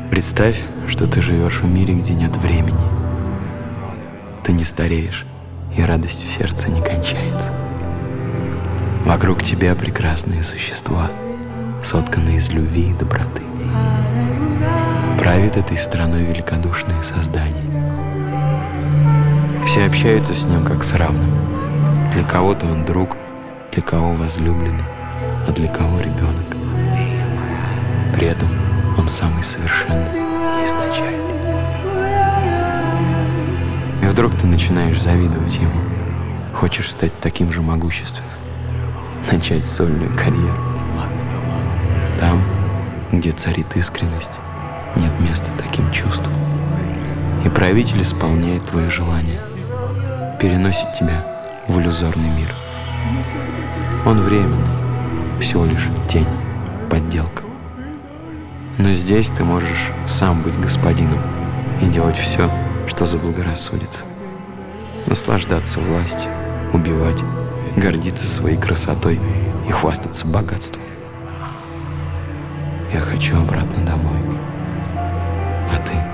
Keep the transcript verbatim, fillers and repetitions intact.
Представь, что ты живешь в мире, где нет времени. Ты не стареешь, и радость в сердце не кончается. Вокруг тебя прекрасные существа, сотканные из любви и доброты. Правит этой страной великодушные создания. Все общаются с ним как с равным. Для кого-то он друг, для кого возлюбленный, а для кого ребенок. При этом он самый совершенный и изначальный. И вдруг ты начинаешь завидовать ему. Хочешь стать таким же могущественным, начать сольную карьеру. Там, где царит искренность, нет места таким чувствам. И правитель исполняет твои желания, переносит тебя в иллюзорный мир. Он временный, всего лишь тень, подделка. Но здесь ты можешь сам быть господином и делать все, что заблагорассудится. Наслаждаться властью, убивать, гордиться своей красотой и хвастаться богатством. Я хочу обратно домой. А ты?